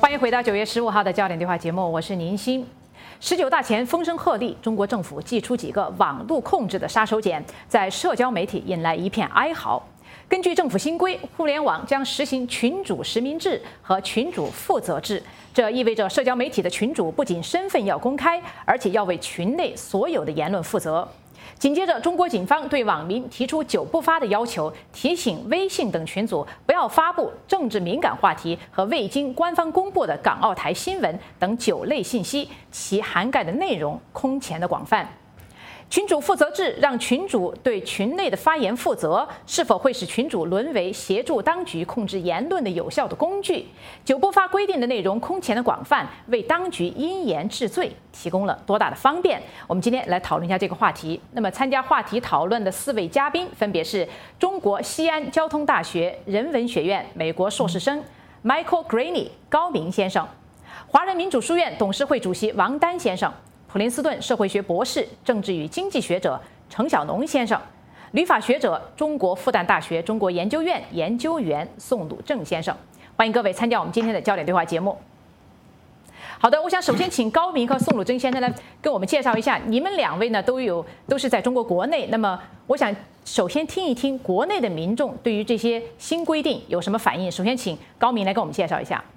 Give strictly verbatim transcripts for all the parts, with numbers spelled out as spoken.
欢迎回到九月十五号的焦点对话节目，我是宁鑫。十九大前风声鹤唳，中国政府祭出几个网络控制的杀手锏，在社交媒体引来一片哀嚎。根据政府新规，互联网将实行群主实名制和群主负责制，这意味着社交媒体的群主不仅身份要公开，而且要为群内所有的言论负责。紧接着，中国警方对网民提出九不发的要求，提醒微信等群组不要发布政治敏感话题和未经官方公布的港澳台新闻等九类信息，其涵盖的内容空前的广泛。群主负责制让群主对群内的发言负责，是否会使群主沦为协助当局控制言论的有效的工具？九不发规定的内容空前的广泛，为当局因言治罪提供了多大的方便？我们今天来讨论一下这个话题。那么，参加话题讨论的四位嘉宾分别是中国西安交通大学人文学院美国硕士生 Michael Greaney 高明先生，华人民主书院董事会主席王丹先生，普林斯顿社会学博士、政治与经济学者程晓农先生，旅法学者、中国复旦大学中国研究院研究员宋鲁正先生。欢迎各位参加我们今天的焦点对话节目。好的，我想首先请高明和宋鲁正先生来跟我们介绍一下，你们两位呢都有都是在中国国内，那么我想首先听一听国内的民众对于这些新规定有什么反应。首先请高明来跟我们介绍一下。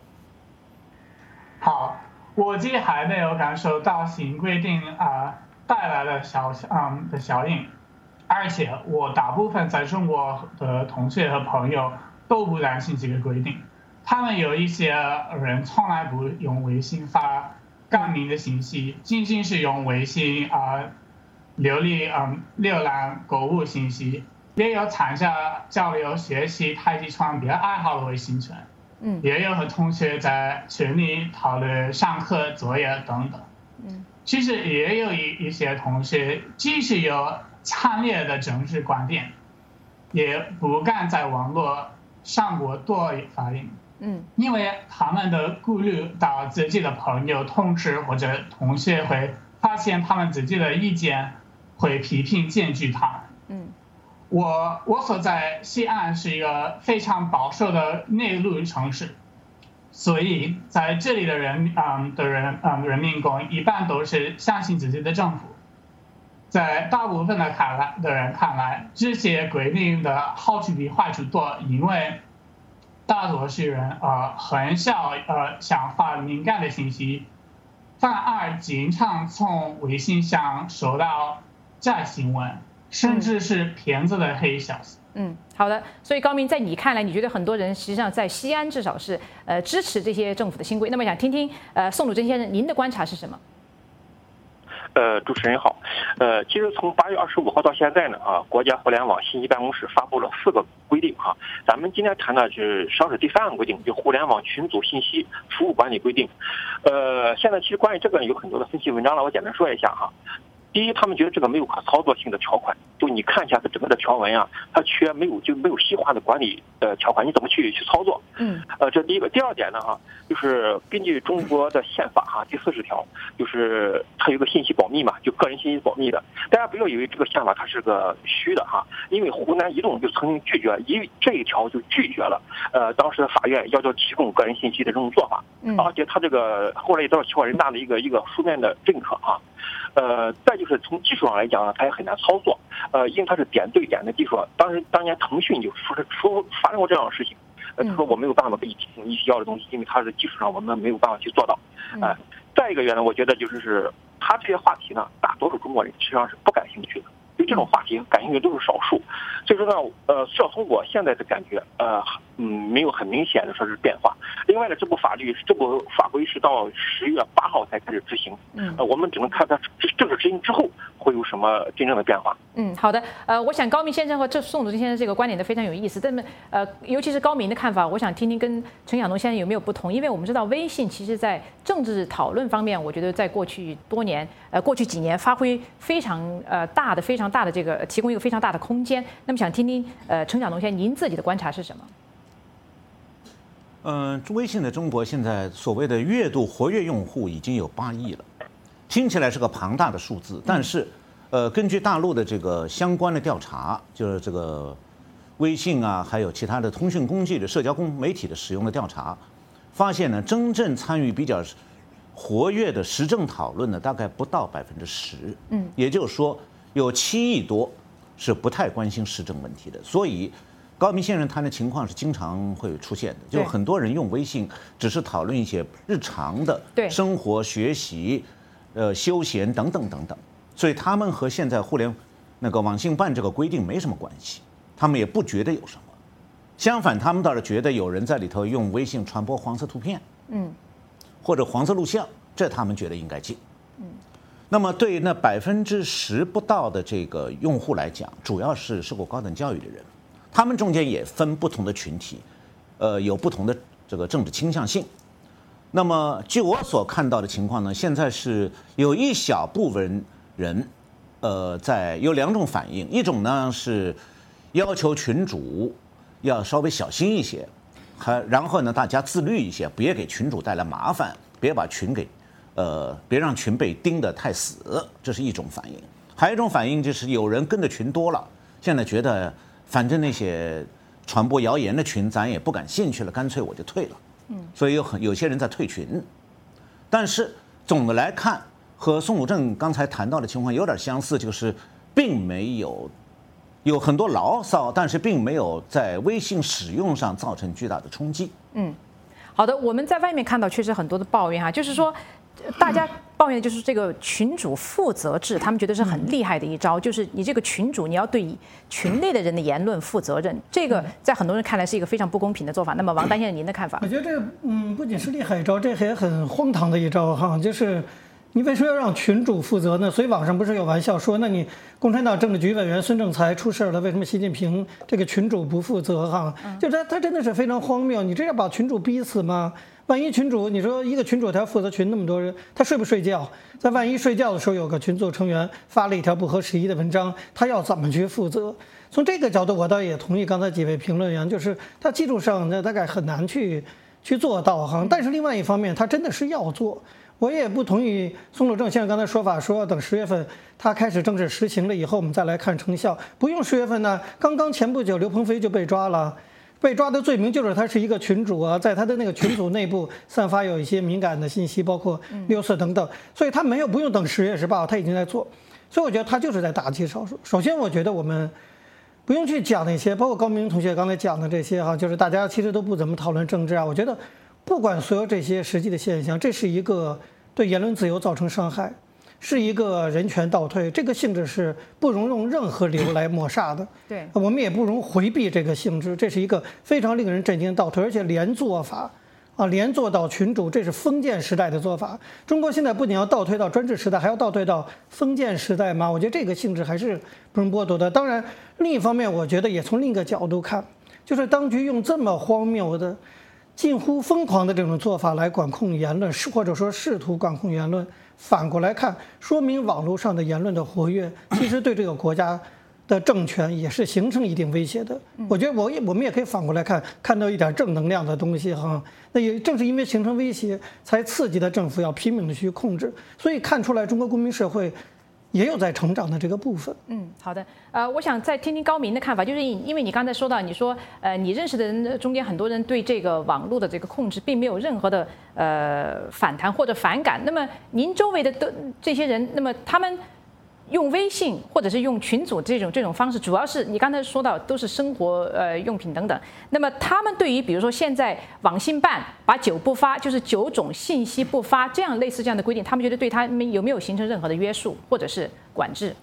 好。我既还没有感受到新规定啊、呃、带来的效嗯的效应，而且我大部分在中国的同学和朋友都不担心这个规定。他们有一些人从来不用微信发干明的信息，仅仅是用微信啊、呃、流历嗯浏览购物信息，也有参加交流学习太极拳别爱好的微信群。嗯，也有和同学在群里讨论上课作业等等。嗯，其实也有一一些同学即使有强烈的政治观点，也不敢在网络上过多发言。嗯，因为他们的顾虑到自己的朋友、同事或者同学会发现他们自己的意见，会批评检举他们。嗯。我我所在西安是一个非常保守的内陆城市，所以在这里的人嗯的人嗯人民公一般都是相信自己的政府。在大部分的看来的人看来，这些规定的好处比坏处多，因为大多数人呃很少呃想发敏感的信息，反而经常从微信上收到假新闻。甚至是骗子的黑消息。 嗯，好的。所以高明，在你看来，你觉得很多人实际上在西安至少是呃支持这些政府的新规。那么想听听呃宋鲁正先生您的观察是什么？ 呃，主持人好。呃，其实从八月二十五号到现在呢，啊，国家互联网信息办公室发布了四个规定哈。咱们今天谈的是上是第三个规定，就互联网群组信息服务管理规定。呃，现在其实关于这个有很多的分析文章了，我简单说一下哈。第一，他们觉得这个没有可操作性的条款，就你看一下它整个的条文啊，它缺没有就没有细化的管理的条款，你怎么去去操作？嗯，呃，这第一个。第二点呢，哈，就是根据中国的宪法哈第四十条，就是它有个信息保密嘛，就个人信息保密的。大家不要以为这个宪法它是个虚的哈，因为湖南移动就曾经拒绝，因为这一条就拒绝了，呃，当时的法院要求提供个人信息的这种做法，嗯，而且它这个后来也得到全国人大的一个一个书面的认可啊。呃，再就是从技术上来讲呢，它也很难操作。呃，因为它是点对点的技术。当时当年腾讯就说是说发生过这样的事情，呃，他说我没有办法给你提供你需要的东西，因为它是技术上我们没有办法去做到。呃，再一个原因，我觉得就是是它这些话题呢，大多数中国人实际上是不感兴趣的。对这种话题感兴趣都是少数，所以说呢，呃，至少从我现在的感觉，呃，嗯，没有很明显的说是变化。另外呢，这部法律这部法规是到十月八号才开始执行，嗯，呃，我们只能看它正式执行之后会有什么真正的变化。 嗯，好的，呃，我想高明先生和这宋鲁正先生这个观点都非常有意思，但是呃，尤其是高明的看法，我想听听跟程晓农先生有没有不同，因为我们知道微信其实在政治讨论方面，我觉得在过去多年，呃，过去几年发挥非常呃大的非常。大的这个提供一个非常大的空间，那么想听听呃程晓农先生您自己的观察是什么？ 嗯、呃，微信的中国现在所谓的月度活跃用户已经有八亿了，听起来是个庞大的数字，但是呃，根据大陆的这个相关的调查，就是这个微信啊，还有其他的通讯工具的社交公媒体的使用的调查， 发现呢，真正参与比较活跃的时政讨论呢，大概不到百分之十。嗯，也就是说，有七亿多是不太关心时政问题的。所以，高明先生谈的情况是经常会出现的，就很多人用微信只是讨论一些日常的生活、学习、呃休闲等等等等。所以他们和现在互联那个网信办这个规定没什么关系，他们也不觉得有什么。相反，他们倒是觉得有人在里头用微信传播黄色图片，嗯，或者黄色录像，这他们觉得应该禁。嗯，那么对那百分之十不到的这个用户来讲，主要是受过高等教育的人，他们中间也分不同的群体，呃，有不同的这个政治倾向性。那么据我所看到的情况呢，现在是有一小部分人，呃，在有两种反应，一种呢是要求群主要稍微小心一些，还然后呢，大家自律一些，别给群主带来麻烦，别把群给，呃，别让群被盯得太死，这是一种反应。还有一种反应就是有人跟着群多了，现在觉得反正那些传播谣言的群咱也不感兴趣了，干脆我就退了。嗯，所以有很有些人在退群。但是总的来看，和宋鲁正刚才谈到的情况有点相似，就是并没有。有很多牢骚，但是并没有在微信使用上造成巨大的冲击。 嗯，好的，我们在外面看到确实很多的抱怨哈，就是说，大家抱怨的就是这个群主负责制，他们觉得是很厉害的一招，就是你这个群主你要对群内的人的言论负责任，这个在很多人看来是一个非常不公平的做法。那么王丹先生，您的看法？ 我觉得这嗯不仅是厉害一招，这也很荒唐的一招哈，就是。你为什么要让群主负责呢？所以网上不是有玩笑说，那你共产党政治局委员孙政才出事了，为什么习近平这个群主不负责？哈，就他他真的是非常荒谬。你这要把群主逼死吗？万一群主，你说一个群主他要负责群那么多人，他睡不睡觉？在万一睡觉的时候，有个群组成员发了一条不合时宜的文章，他要怎么去负责？从这个角度，我倒也同意刚才几位评论员，就是他技术上呢大概很难去去做到哈。但是另外一方面，他真的是要做。我也不同意宋鲁正先生刚才说法，说等十月份他开始正式实行了以后，我们再来看成效。不用十月份呢，刚刚前不久刘鹏飞就被抓了，被抓的罪名就是他是一个群主啊，在他的那个群组内部散发有一些敏感的信息，包括六四等等，所以他没有不用等十月十八号，他已经在做。所以我觉得他就是在打击少数。首先，我觉得我们不用去讲那些，包括高明同学刚才讲的这些哈，就是大家其实都不怎么讨论政治啊。我觉得不管所有这些实际的现象，这是一个对言论自由造成伤害，是一个人权倒退，这个性质是不容用任何理由来抹杀的。 对， 我们也不容回避这个性质，这是一个非常令人震惊的倒退，而且连做法。啊，连做到群主，这是封建时代的做法。中国现在不仅要倒退到专制时代，还要倒退到封建时代吗？我觉得这个性质还是不容剥夺的。当然，另一方面，我觉得也从另一个角度看，就是当局用这么荒谬的、近乎疯狂的这种做法来管控言论，或者说试图管控言论，反过来看，说明网络上的言论的活跃，其实对这个国家的政权也是形成一定威胁的。我觉得我也我们也可以反过来看，看到一点正能量的东西哈。那也正是因为形成威胁，才刺激的政府要拼命的去控制。所以看出来，中国公民社会也有在成长的这个部分。 嗯，好的。呃，我想再听听高明的看法，就是因为你刚才说到，你说呃，你认识的人中间很多人对这个网络的这个控制并没有任何的呃反弹或者反感。那么您周围的都这些人，那么他们用微信或者是用群组这种这种方式，主要是你刚才说到都是生活呃用品等等。那么他们对于比如说现在网信办把九不发，就是九种信息不发这样类似这样的规定，他们觉得对他们有没有形成任何的约束或者是管制？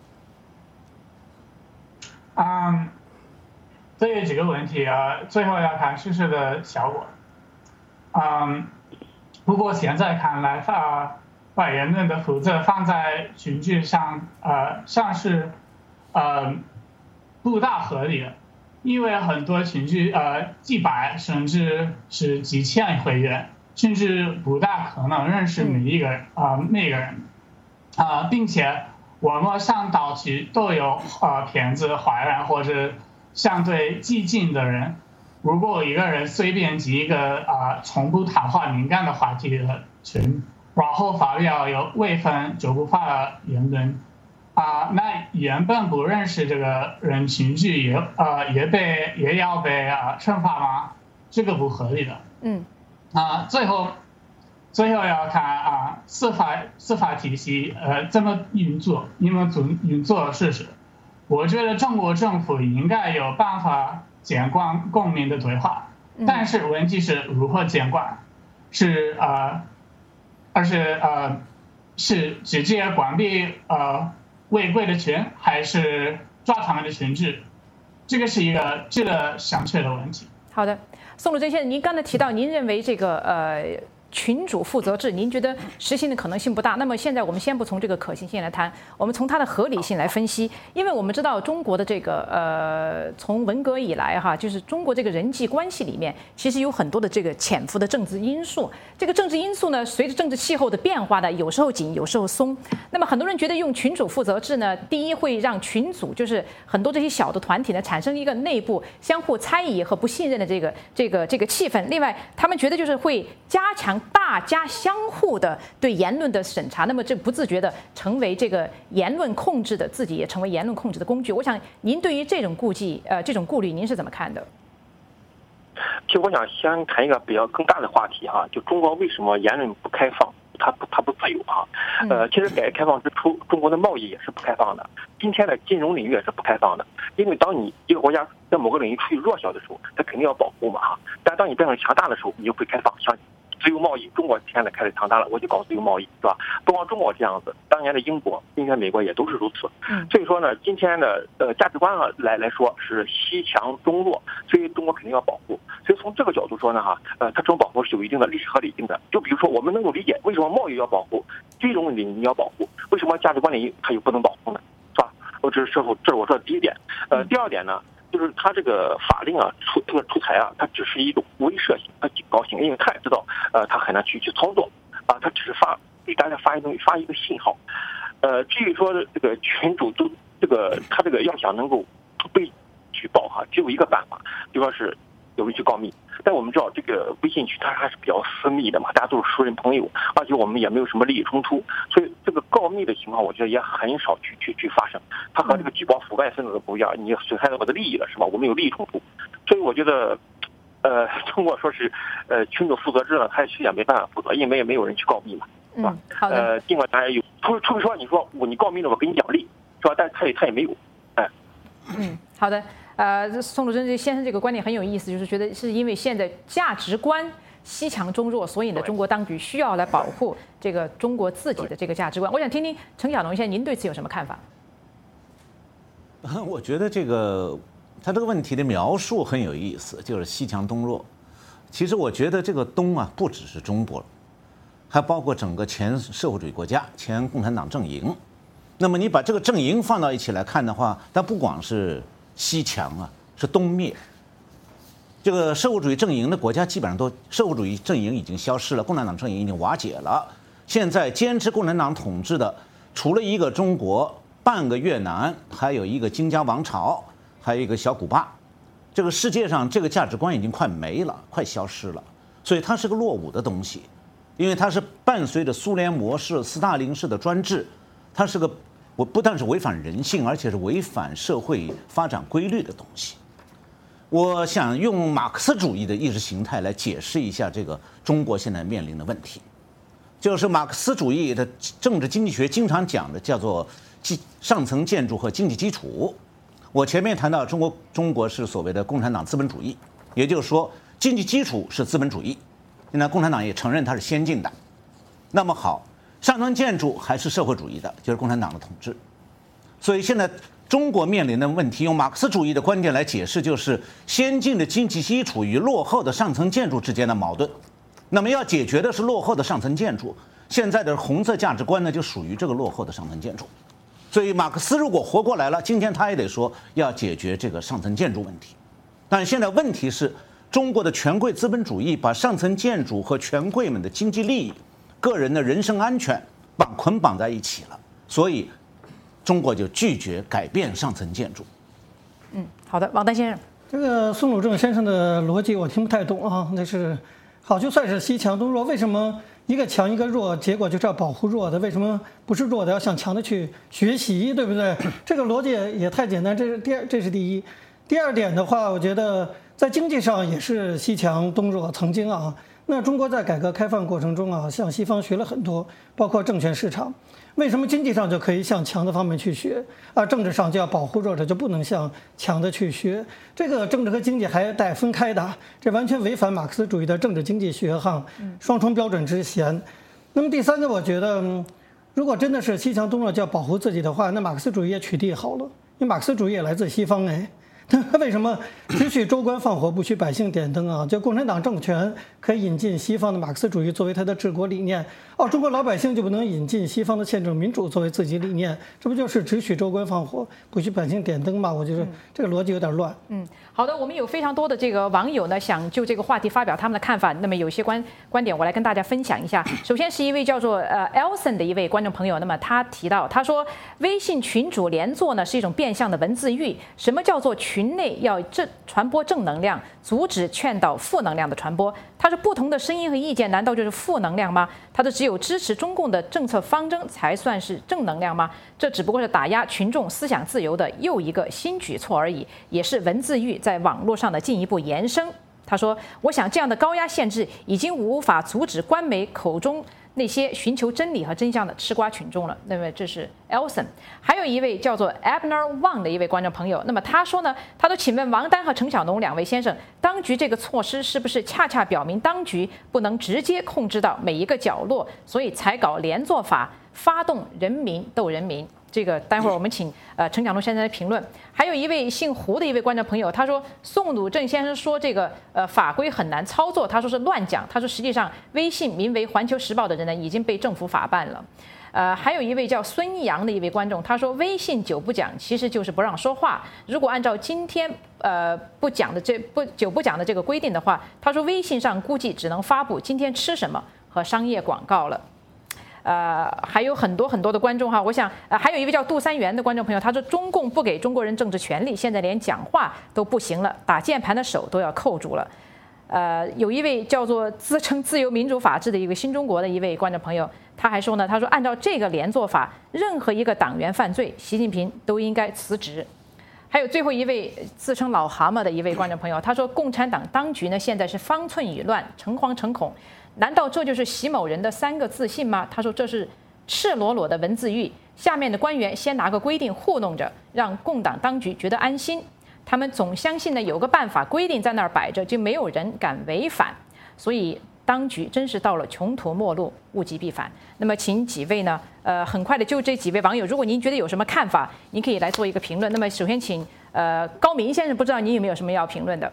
嗯，这有几个问题啊，最后要看实施的效果。嗯，不过现在看来啊。把言论的负责放在群聚上，呃，上是，呃，不大合理的，因为很多群聚，呃，几百甚至是几千会员，甚至不大可能认识每一个人，啊、呃，每个人，啊、呃，并且网络上导区都有呃骗子、坏人或者相对激进的人，如果一个人随便集一个啊、呃、从不谈话敏感的话题的群。然后发表有未分就不发的言论，啊、呃，那原本不认识这个人群聚也呃也被也要被啊、呃、惩罚吗？这个不合理的。嗯， 啊，最后最后要看啊司法司法体系呃怎么运作，你们怎么运作试试。我觉得中国政府应该有办法监管公民的对话，但是问题是如何监管？是呃，而是呃，是直接关闭呃违规的群，还是抓他们的群治？这个是一个值得商榷的问题。 好的，宋鲁珍先生，您刚才提到，您认为这个呃。群主负责制，您觉得实行的可能性不大？那么现在我们先不从这个可行性来谈，我们从它的合理性来分析。因为我们知道中国的这个呃，从文革以来哈，就是中国这个人际关系里面，其实有很多的这个潜伏的政治因素。这个政治因素呢，随着政治气候的变化呢，有时候紧，有时候松。那么很多人觉得用群主负责制呢，第一会让群组就是很多这些小的团体呢，产生一个内部相互猜疑和不信任的这个这个这个气氛。另外，他们觉得就是会加强大家相互的对言论的审查，那么这不自觉的成为这个言论控制的，自己也成为言论控制的工具。我想您对于这种顾忌，呃，这种顾虑，您是怎么看的？ 其实我想先谈一个比较更大的话题哈，就中国为什么言论不开放，它不它不自由啊？呃，其实改革开放之初，中国的贸易也是不开放的，今天的金融领域也是不开放的。因为当你一个国家在某个领域处于弱小的时候，它肯定要保护嘛哈。但当你变成强大的时候，你就会开放，像自由贸易，中国现在开始强大了，我就搞自由贸易，是吧？不光中国这样子，当年的英国、今天美国也都是如此。所以说呢，今天的呃价值观啊来来说是西强中弱，所以中国肯定要保护。所以从这个角度说呢，哈，呃，它这种保护是有一定的历史合理性的。就比如说，我们能够理解为什么贸易要保护，金融领域要保护，为什么价值观领域它又不能保护呢？是吧？我这是这是我说的第一点。呃，第二点呢，就是它这个法令啊出这个出台啊，它只是一种威慑性、它警告性，因为他也知道，呃，他很难去去操作啊，他只是发给大家发一东西，发一个信号。呃，至于说这个群主都这个他这个要想能够被举报哈，只有一个办法，就说是有人去告密。但我们知道这个微信群它还是比较私密的嘛，大家都是熟人朋友，而且我们也没有什么利益冲突，所以这个告密的情况我觉得也很少去去去发生。它和这个举报腐败分子的不一样，你损害了我的利益了是吧？我们有利益冲突，所以我觉得，呃，通过说是呃群主负责制呢，他其实也没办法负责，因为也没有人去告密嘛，是吧？ 嗯，好的。 呃，尽管大家有，除除非说你说我你告密了，我给你奖励，是吧？但他也他也没有，哎。 嗯，好的。呃，宋鲁珍这先生这个观点很有意思，就是觉得是因为现在价值观西强中弱，所以呢，中国当局需要来保护这个中国自己的这个价值观。我想听听程晓农先生，您对此有什么看法？ 我觉得这个他这个问题的描述很有意思，就是西强东弱。其实我觉得这个东啊，不只是中国，还包括整个前社会主义国家、前共产党阵营。那么你把这个阵营放到一起来看的话，它不光是西强啊，是东灭。这个社会主义阵营的国家基本上都社会主义阵营已经消失了，共产党阵营已经瓦解了。现在坚持共产党统治的，除了一个中国、半个越南，还有一个金家王朝，还有一个小古巴。这个世界上这个价值观已经快没了，快消失了。所以它是个落伍的东西，因为它是伴随着苏联模式、斯大林式的专制，它是个我不但是违反人性，而且是违反社会发展规律的东西。我想用马克思主义的意识形态来解释一下这个中国现在面临的问题，就是马克思主义的政治经济学经常讲的叫做上层建筑和经济基础。我前面谈到中国，中国是所谓的共产党资本主义，也就是说经济基础是资本主义，现在共产党也承认它是先进的。那么好，上层建筑还是社会主义的，就是共产党的统治。所以现在中国面临的问题，用马克思主义的观点来解释，就是先进的经济基础与落后的上层建筑之间的矛盾。那么要解决的是落后的上层建筑，现在的红色价值观呢，就属于这个落后的上层建筑。所以马克思如果活过来了，今天他也得说要解决这个上层建筑问题。但现在问题是，中国的权贵资本主义把上层建筑和权贵们的经济利益、个人的人身安全绑捆绑在一起了，所以中国就拒绝改变上层建筑。 嗯，好的，王丹先生， 这个宋鲁正先生的逻辑我听不太懂啊。那是好，就算是西强东弱，为什么一个强一个弱，结果就是要保护弱的？为什么不是弱的要向强的去学习，对不对？这个逻辑也太简单。这是第二，这是第一。第二点的话，我觉得在经济上也是西强东弱，曾经啊。 那中国在改革开放过程中啊，向西方学了很多，包括证券市场。为什么经济上就可以向强的方面去学，而政治上就要保护弱者，就不能向强的去学？这个政治和经济还得分开的，这完全违反马克思主义的政治经济学哈，双重标准之嫌。那么第三个，我觉得，如果真的是西强东弱就要保护自己的话，那马克思主义也取缔好了，因为马克思主义也来自西方哎。他为什么只许州官放火，不许百姓点灯啊？就共产党政权可以引进西方的马克思主义作为他的治国理念，哦，中国老百姓就不能引进西方的宪政民主作为自己理念？这不就是只许州官放火，不许百姓点灯吗？我觉得这个逻辑有点乱。 嗯，好的，我们有非常多的这个网友呢，想就这个话题发表他们的看法。那么有些观观点，我来跟大家分享一下。首先是一位叫做呃 Elson 的一位观众朋友，那么他提到，他说微信群主连坐呢是一种变相的文字狱。什么叫做群内要正传播正能量，阻止劝导负能量的传播？他说不同的声音和意见难道就是负能量吗？他说只有支持中共的政策方针才算是正能量吗？这只不过是打压群众思想自由的又一个新举措而已，也是文字狱在网络上的进一步延伸。他说我想这样的高压限制已经无法阻止官媒口中那些寻求真理和真相的吃瓜群众了。那么这是 Elson。 还有一位叫做 Abner Wang 的一位观众朋友，那么他说呢，他说请问王丹和陈晓农两位先生，当局这个措施是不是恰恰表明当局不能直接控制到每一个角落，所以才搞连坐法，发动人民斗人民？这个待会儿我们请呃陈晓农先生来评论。还有一位姓胡的一位观众朋友，他说宋鲁正先生说这个呃法规很难操作，他说是乱讲，他说实际上微信名为环球时报的人呢已经被政府法办了。呃，还有一位叫孙一阳的一位观众，他说微信久不讲其实就是不让说话，如果按照今天呃不讲的这不久不讲的这个规定的话，他说微信上估计只能发布今天吃什么和商业广告了。呃，还有很多很多的观众哈，我想呃还有一位叫杜三元的观众朋友，他说中共不给中国人政治权利，现在连讲话都不行了，打键盘的手都要扣住了。呃，有一位叫做自称自由民主法治的一个新中国的一位观众朋友，他还说呢，他说按照这个连坐法，任何一个党员犯罪，习近平都应该辞职。还有最后一位自称老蛤蟆的一位观众朋友，他说共产党当局呢现在是方寸已乱，诚惶诚恐，难道这就是习某人的三个自信吗？他说这是赤裸裸的文字狱，下面的官员先拿个规定糊弄着，让共党当局觉得安心，他们总相信呢有个办法，规定在那儿摆着，就没有人敢违反，所以当局真是到了穷途末路，物极必反。那么请几位呢呃很快的就这几位网友，如果您觉得有什么看法，您可以来做一个评论。那么首先请呃高明先生，不知道您有没有什么要评论的？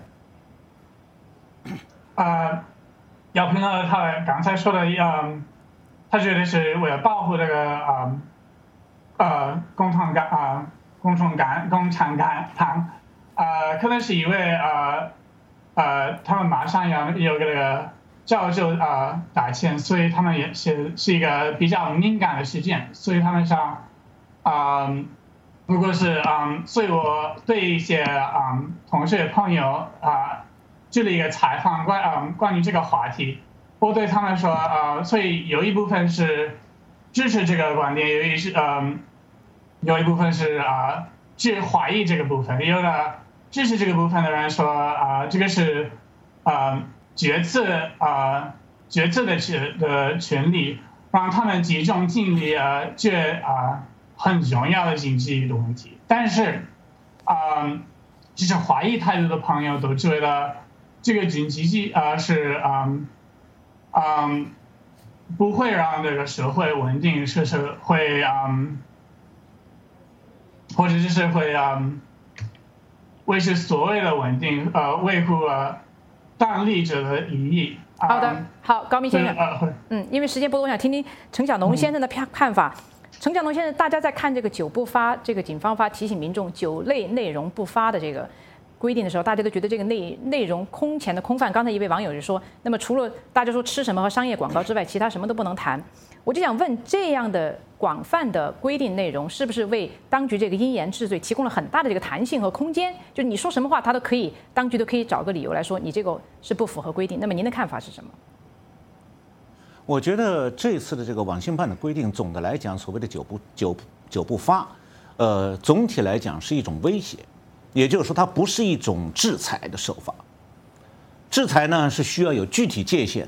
呃要评论他刚才说的，嗯，他觉得是为了保护这个呃呃共同感啊共同感共产感党，呃可能是因为呃呃他们马上要有这个教授呃打签，所以他们也是是一个比较敏感的事件，所以他们想，嗯，如果是嗯，所以我对一些嗯同学朋友啊做了一个采访关嗯关于这个话题，我对他们说呃，所以有一部分是支持这个观点，有一是嗯有一部分是啊是怀疑这个部分，有的支持这个部分的人说啊这个是嗯。决策啊、呃，决策的权的权利，让他们集中精力啊，这啊很重要的经济的问题。但是，啊、呃，就是怀疑态度的朋友都觉得这个经济啊、呃、是嗯嗯不会让这个社会稳定，是是会嗯，或者就是会嗯维持所谓的稳定，呃维护呃。当立者的利益。 好的，好，高明先生，嗯，因为时间不多，我想听听陈晓农先生的看看法。陈晓农先生，大家在看这个九不发，这个警方发提醒民众九类内容不发的这个规定的时候，大家都觉得这个内内容空前的空泛。刚才一位网友就说，那么除了大家说吃什么和商业广告之外，其他什么都不能谈。我就想问，这样的广泛的规定内容，是不是为当局这个因言治罪提供了很大的这个弹性和空间？就你说什么话，他都可以，当局都可以找个理由来说你这个是不符合规定。那么您的看法是什么？ 我觉得这次的这个网信办的规定，总的来讲，所谓的九不九九不发，呃，总体来讲是一种威胁，也就是说，它不是一种制裁的手法。制裁呢是需要有具体界限的。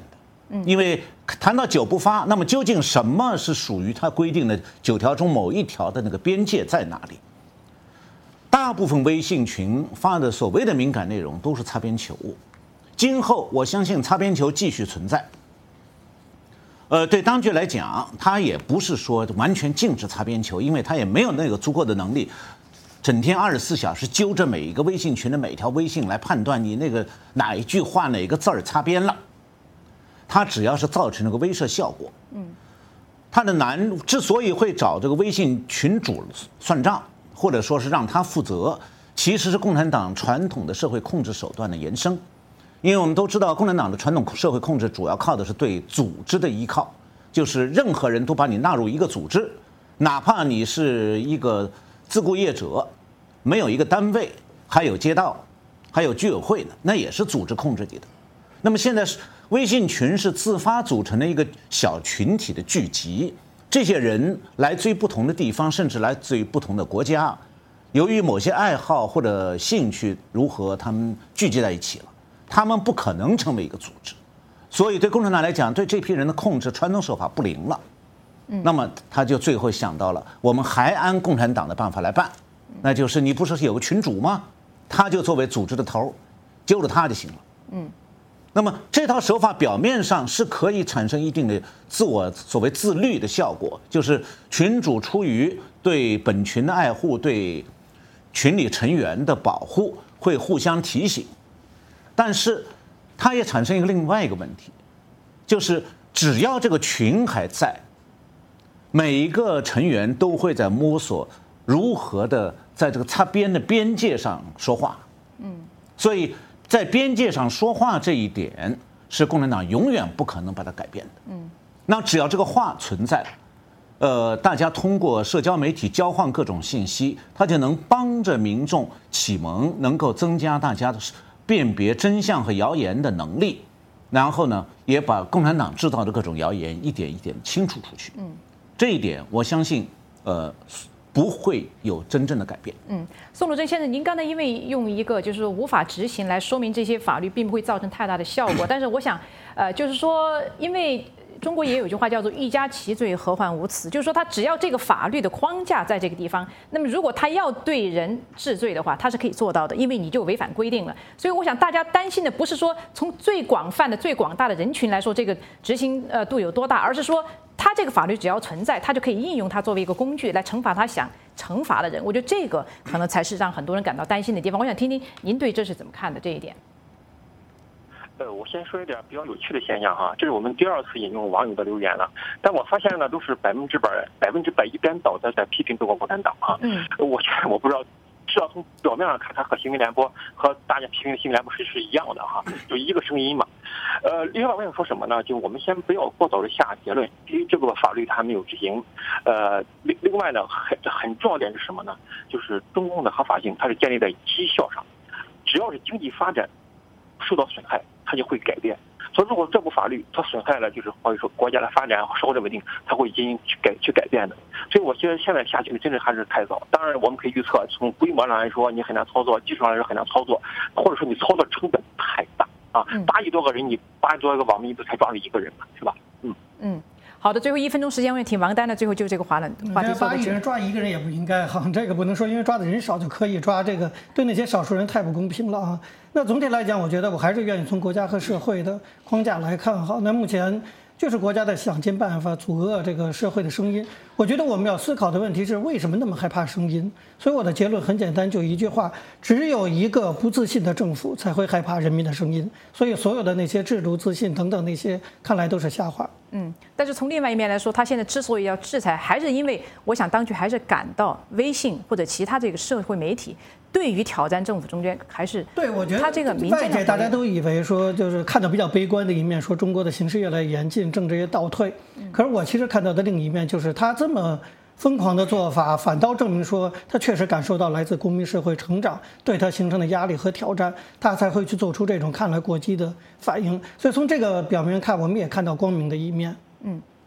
因为谈到九不发，那么究竟什么是属于它规定的九条中某一条的那个边界在哪里？大部分微信群发的所谓的敏感内容都是擦边球，今后我相信擦边球继续存在。呃，对当局来讲，他也不是说完全禁止擦边球，因为他也没有那个足够的能力，整天二十四小时揪着每一个微信群的每条微信来判断你那个哪一句话哪个字儿擦边了。他只要是造成那个威慑效果，嗯，他的难之所以会找这个微信群主算账，或者说是让他负责，其实是共产党传统的社会控制手段的延伸。因为我们都知道，共产党的传统社会控制主要靠的是对组织的依靠，就是任何人都把你纳入一个组织，哪怕你是一个自雇业者，没有一个单位，还有街道，还有居委会呢，那也是组织控制你的。那么现在是微信群是自发组成的一个小群体的聚集，这些人来自于不同的地方，甚至来自于不同的国家，由于某些爱好或者兴趣如何，他们聚集在一起了，他们不可能成为一个组织，所以对共产党来讲，对这批人的控制传统手法不灵了，那么他就最后想到了，我们还按共产党的办法来办，那就是你不是有个群主吗？他就作为组织的头，揪着他就行了。嗯。那么这套手法表面上是可以产生一定的自我所谓自律的效果，就是群主出于对本群的爱护、对群里成员的保护，会互相提醒。但是它也产生一个另外一个问题，就是只要这个群还在，每一个成员都会在摸索如何的在这个擦边的边界上说话。嗯，所以在边界上说话这一点是共产党永远不可能把它改变的。嗯，那只要这个话存在，呃，大家通过社交媒体交换各种信息，它就能帮着民众启蒙，能够增加大家的辨别真相和谣言的能力，然后呢，也把共产党制造的各种谣言一点一点清除出去。嗯，这一点我相信，呃。不会有真正的改变。 嗯，宋鲁珍先生，您刚才因为用一个就是说无法执行来说明这些法律并不会造成太大的效果，但是我想，呃，就是说，因为中国也有一句话叫做“欲加其罪，何患无辞”，就是说，他只要这个法律的框架在这个地方，那么如果他要对人治罪的话，他是可以做到的，因为你就违反规定了。所以，我想大家担心的不是说从最广泛的、最广大的人群来说，这个执行呃度有多大，而是说他这个法律只要存在，他就可以应用它作为一个工具来惩罚他想惩罚的人。我觉得这个可能才是让很多人感到担心的地方。我想听听您对这是怎么看的这一点。 呃，我先说一点比较有趣的现象哈，这是我们第二次引用网友的留言了，但我发现呢，都是百分之百、百分之百一边倒的在批评中国共产党啊。嗯，我我不知道，至少从表面上看，它和新闻联播和大家批评的新闻联播是是一样的哈，就一个声音嘛。呃，另外我想说什么呢？就我们先不要过早的下结论，因为这个法律它还没有执行。呃，另另外呢，很很重要点是什么呢？就是中共的合法性，它是建立在绩效上，只要是经济发展受到损害，它就会改变。所以，如果这部法律它损害了，就是或者说国家的发展和社会的稳定，它会进行去改去改变的。所以，我觉得现在下结论真的还是太早。当然，我们可以预测，从规模上来说，你很难操作；技术上来说很难操作，或者说你操作成本太大啊！八亿多个人，你八亿多个网民都才抓住一个人嘛，是吧？嗯嗯。 好的，最后一分钟时间，我也挺王丹的。最后就这个话了，话题八亿人抓一个人也不应该哈，这个不能说因为抓的人少就可以抓，这个对那些少数人太不公平了啊。那总体来讲，我觉得我还是愿意从国家和社会的框架来看哈。那目前就是国家在想尽办法阻遏这个社会的声音。我觉得我们要思考的问题是为什么那么害怕声音？所以我的结论很简单，就一句话：只有一个不自信的政府才会害怕人民的声音。所以所有的那些制度自信等等那些，看来都是瞎话。 嗯，但是从另外一面来说，他现在之所以要制裁，还是因为我想当局还是感到微信或者其他这个社会媒体对于挑战政府中间还是对，我觉得他这个民外界大家都以为说就是看到比较悲观的一面，说中国的形势越来越严峻，政治也倒退。可是我其实看到的另一面就是他这么疯狂的做法，反倒证明说他确实感受到来自公民社会成长对他形成的压力和挑战，他才会去做出这种看来过激的反应。所以从这个表面看，我们也看到光明的一面。嗯。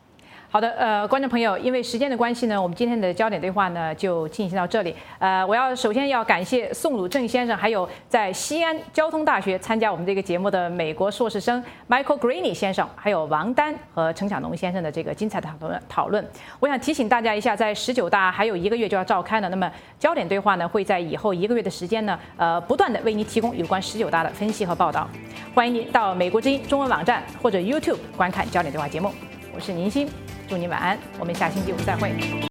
好的，呃，观众朋友，因为时间的关系呢，我们今天的焦点对话呢就进行到这里。呃，我要首先要感谢宋鲁正先生，还有在西安交通大学参加我们这个节目的美国硕士生 Michael Greeny 先生，还有王丹和陈小农先生的这个精彩的讨论讨论。我想提醒大家一下，在十九大还有一个月就要召开了，那么焦点对话呢会在以后一个月的时间呢，呃，不断的为您提供有关十九大的分析和报道。欢迎您到美国之音中文网站或者 YouTube 观看焦点对话节目。我是宁鑫，祝您晚安，我们下星期五再会。